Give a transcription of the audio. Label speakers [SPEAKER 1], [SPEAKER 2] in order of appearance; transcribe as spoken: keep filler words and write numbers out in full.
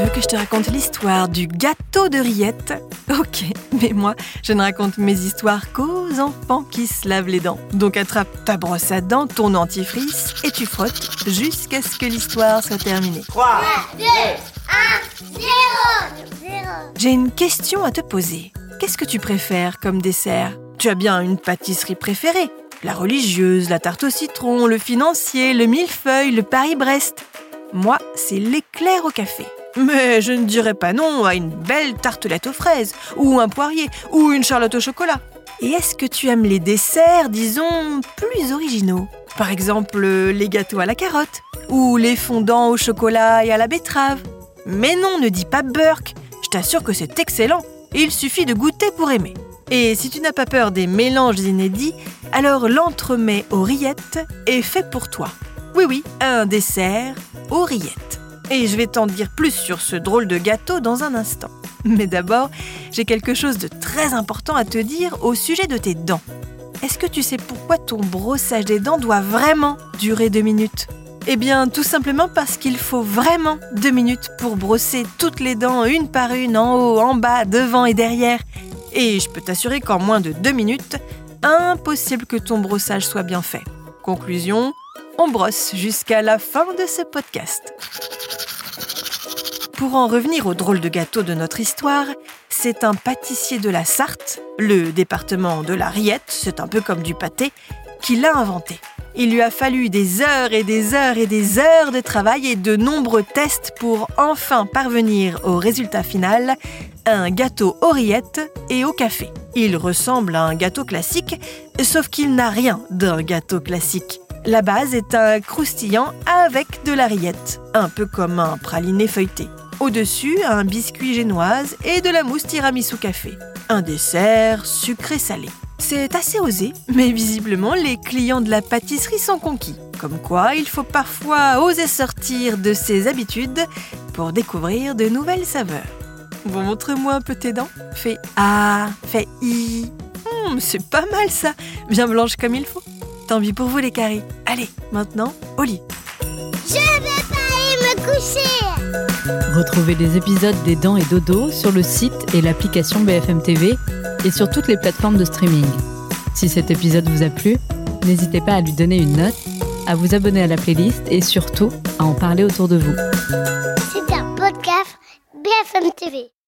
[SPEAKER 1] veux que je te raconte l'histoire du gâteau de rillettes? Ok, mais moi, je ne raconte mes histoires qu'aux enfants qui se lavent les dents. Donc attrape ta brosse à dents, ton dentifrice et tu frottes jusqu'à ce que l'histoire soit terminée.
[SPEAKER 2] trois, deux, un, zéro.
[SPEAKER 1] J'ai une question à te poser. Qu'est-ce que tu préfères comme dessert? Tu as bien une pâtisserie préférée? La religieuse, la tarte au citron, le financier, le millefeuille, le Paris-Brest. Moi, c'est l'éclair au café. Mais je ne dirais pas non à une belle tartelette aux fraises, ou un poirier, ou une charlotte au chocolat. Et est-ce que tu aimes les desserts, disons, plus originaux? Par exemple, les gâteaux à la carotte, ou les fondants au chocolat et à la betterave. Mais non, ne dis pas Burke, je t'assure que c'est excellent. Il suffit de goûter pour aimer. Et si tu n'as pas peur des mélanges inédits, alors l'entremets aux rillettes est fait pour toi. Oui, oui, un dessert aux rillettes. Et je vais t'en dire plus sur ce drôle de gâteau dans un instant. Mais d'abord, j'ai quelque chose de très important à te dire au sujet de tes dents. Est-ce que tu sais pourquoi ton brossage des dents doit vraiment durer deux minutes? Eh bien, tout simplement parce qu'il faut vraiment deux minutes pour brosser toutes les dents une par une, en haut, en bas, devant et derrière. Et je peux t'assurer qu'en moins de deux minutes, impossible que ton brossage soit bien fait. Conclusion, on brosse jusqu'à la fin de ce podcast. Pour en revenir au drôle de gâteau de notre histoire, c'est un pâtissier de la Sarthe, le département de la rillette, c'est un peu comme du pâté, qui l'a inventé. Il lui a fallu des heures et des heures et des heures de travail et de nombreux tests pour enfin parvenir au résultat final, un gâteau aux rillettes et au café. Il ressemble à un gâteau classique, sauf qu'il n'a rien d'un gâteau classique. La base est un croustillant avec de la rillette, un peu comme un praliné feuilleté. Au-dessus, un biscuit génoise et de la mousse tiramisu café. Un dessert sucré-salé. C'est assez osé, mais visiblement, les clients de la pâtisserie sont conquis. Comme quoi, il faut parfois oser sortir de ses habitudes pour découvrir de nouvelles saveurs. Bon, montre-moi un peu tes dents. Fais A, fais I. Hum, c'est pas mal ça, bien blanche comme il faut. Tant pis pour vous les caries. Allez, maintenant, au lit.
[SPEAKER 2] Je vais pas aller me coucher.
[SPEAKER 3] Retrouvez les épisodes des Dents et Dodo sur le site et l'application B F M T V et sur toutes les plateformes de streaming. Si cet épisode vous a plu, n'hésitez pas à lui donner une note, à vous abonner à la playlist et surtout à en parler autour de vous.
[SPEAKER 2] C'est un podcast B F M T V.